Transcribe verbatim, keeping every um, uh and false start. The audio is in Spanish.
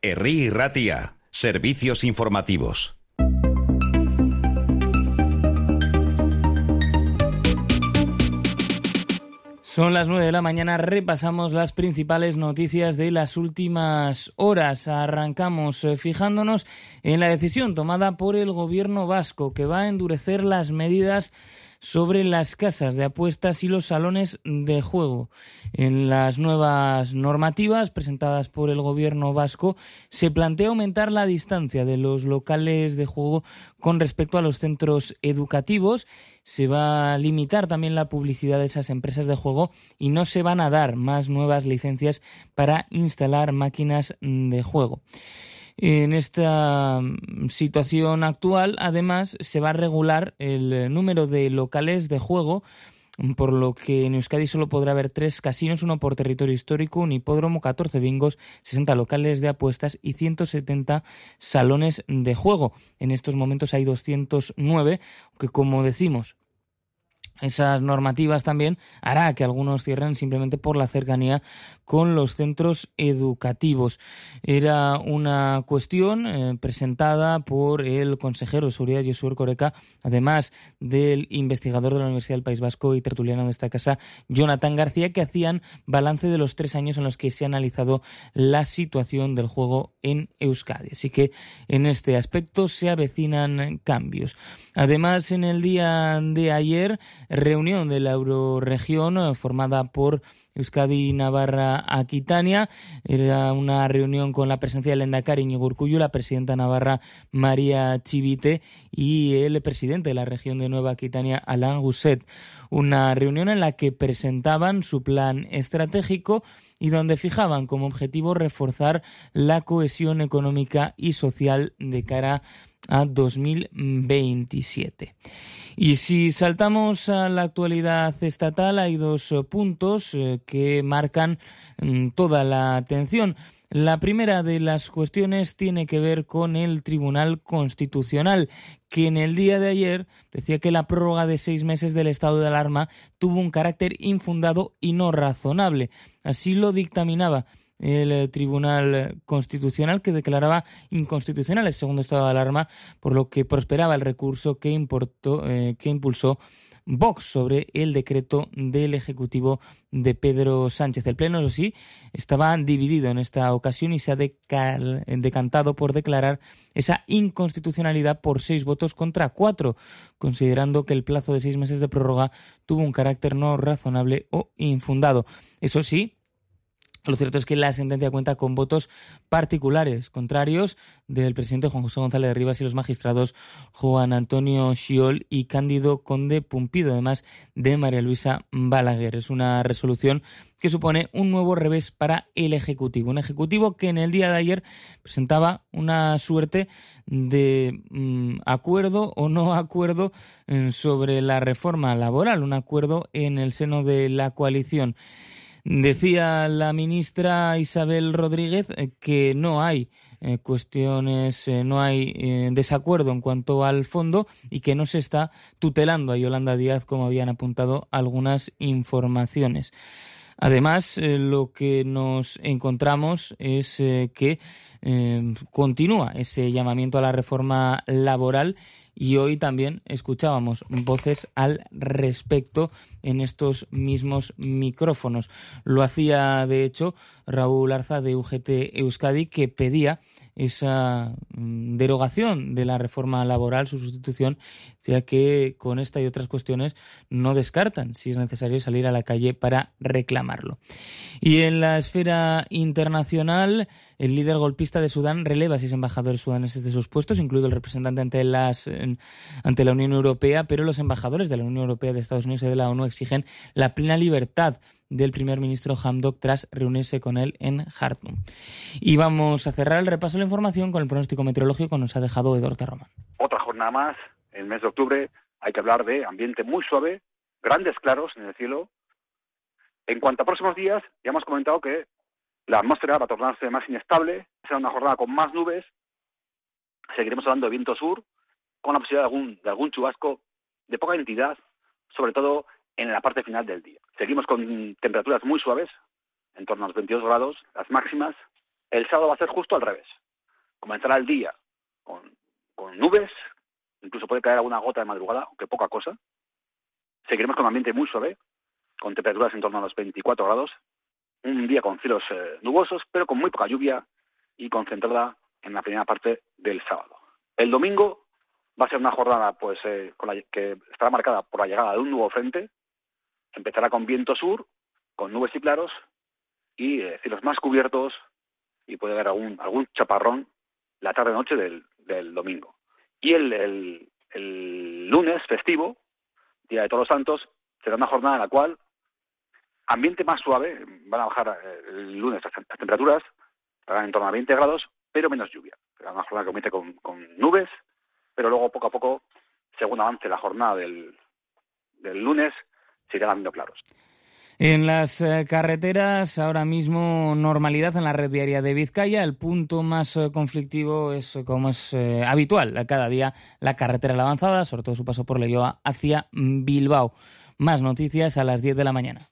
Herri Ratia, servicios informativos. Son las nueve de la mañana, repasamos las principales noticias de las últimas horas. Arrancamos eh, fijándonos en la decisión tomada por el gobierno vasco, que va a endurecer las medidas sobre las casas de apuestas y los salones de juego. En las nuevas normativas presentadas por el gobierno vasco se plantea aumentar la distancia de los locales de juego con respecto a los centros educativos. Se va a limitar también la publicidad de esas empresas de juego y no se van a dar más nuevas licencias para instalar máquinas de juego. En esta situación actual, además, se va a regular el número de locales de juego, por lo que en Euskadi solo podrá haber tres casinos, uno por territorio histórico, un hipódromo, catorce bingos, sesenta locales de apuestas y ciento setenta salones de juego. En estos momentos hay doscientos nueve, que, como decimos, esas normativas también hará que algunos cierren simplemente por la cercanía con los centros educativos. Era una cuestión eh, presentada por el consejero de Seguridad, Josu Erkoreka, además del investigador de la Universidad del País Vasco y tertuliano de esta casa, Jonathan García, que hacían balance de los tres años en los que se ha analizado la situación del juego en Euskadi. Así que en este aspecto se avecinan cambios. Además, en el día de ayer, reunión de la Euroregión formada por Euskadi, Navarra, Aquitania. Era una reunión con la presencia del lehendakari Iñigo Urkullu, la presidenta navarra María Chivite y el presidente de la región de Nueva Aquitania, Alain Gousset. Una reunión en la que presentaban su plan estratégico y donde fijaban como objetivo reforzar la cohesión económica y social de cara a dos mil veintisiete. Y si saltamos a la actualidad estatal, hay dos puntos eh, que marcan mm, toda la atención. La primera de las cuestiones tiene que ver con el Tribunal Constitucional, que en el día de ayer decía que la prórroga de seis meses del estado de alarma tuvo un carácter infundado y no razonable. Así lo dictaminaba el Tribunal Constitucional, que declaraba inconstitucional el segundo estado de alarma, por lo que prosperaba el recurso que, importó, eh, que impulsó Vox sobre el decreto del Ejecutivo de Pedro Sánchez. El Pleno, eso sí, estaba dividido en esta ocasión y se ha decal- decantado por declarar esa inconstitucionalidad por seis votos contra cuatro, considerando que el plazo de seis meses de prórroga tuvo un carácter no razonable o infundado. Eso sí, lo cierto es que la sentencia cuenta con votos particulares contrarios del presidente Juan José González de Rivas y los magistrados Juan Antonio Xiol y Cándido Conde Pumpido, además de María Luisa Balaguer. Es una resolución que supone un nuevo revés para el Ejecutivo. Un Ejecutivo que en el día de ayer presentaba una suerte de mmm, acuerdo o no acuerdo eh, sobre la reforma laboral, un acuerdo en el seno de la coalición. Decía la ministra Isabel Rodríguez eh, que no hay eh, cuestiones, eh, no hay eh, desacuerdo en cuanto al fondo y que no se está tutelando a Yolanda Díaz, como habían apuntado algunas informaciones. Además, eh, lo que nos encontramos es eh, que eh, continúa ese llamamiento a la reforma laboral y hoy también escuchábamos voces al respecto en estos mismos micrófonos. Lo hacía, de hecho, Raúl Arza de U G T Euskadi, que pedía esa derogación de la reforma laboral, su sustitución, decía que con esta y otras cuestiones no descartan si es necesario salir a la calle para reclamarlo. Y en la esfera internacional, el líder golpista de Sudán releva a seis embajadores sudaneses de sus puestos, incluido el representante ante, las, ante la Unión Europea, pero los embajadores de la Unión Europea, de Estados Unidos y de la ONU exigen la plena libertad del primer ministro Hamdok tras reunirse con él en Jartum. Y vamos a cerrar el repaso de la información con el pronóstico meteorológico que nos ha dejado Eduardo Román. Otra jornada más, en el mes de octubre, hay que hablar de ambiente muy suave, grandes claros en el cielo. En cuanto a próximos días, ya hemos comentado que la atmósfera va a tornarse más inestable, será una jornada con más nubes, seguiremos hablando de viento sur, con la posibilidad de algún, de algún chubasco de poca entidad, sobre todo en la parte final del día. Seguimos con temperaturas muy suaves, en torno a los veintidós grados, las máximas El sábado va a ser justo al revés. Comenzará el día con, con nubes, incluso puede caer alguna gota de madrugada, aunque poca cosa. Seguiremos con un ambiente muy suave, con temperaturas en torno a los veinticuatro grados. Un día con cielos eh, nubosos, pero con muy poca lluvia y concentrada en la primera parte del sábado. El domingo va a ser una jornada pues eh, con la, que estará marcada por la llegada de un nuevo frente. Empezará con viento sur, con nubes y claros, y eh, cielos más cubiertos, y puede haber algún, algún chaparrón la tarde-noche del, del domingo. Y el, el, el lunes festivo, Día de Todos los Santos, será una jornada en la cual ambiente más suave, van a bajar eh, el lunes las, las temperaturas, estarán en torno a veinte grados, pero menos lluvia. Será una jornada que comience con, con nubes, pero luego poco a poco, según avance la jornada del, del lunes, se irán habiendo claros. En las eh, carreteras, ahora mismo normalidad en la red viaria de Vizcaya. El punto más eh, conflictivo es, como es eh, habitual, cada día la carretera La Avanzada, sobre todo su paso por Leioa hacia Bilbao. Más noticias a las diez de la mañana.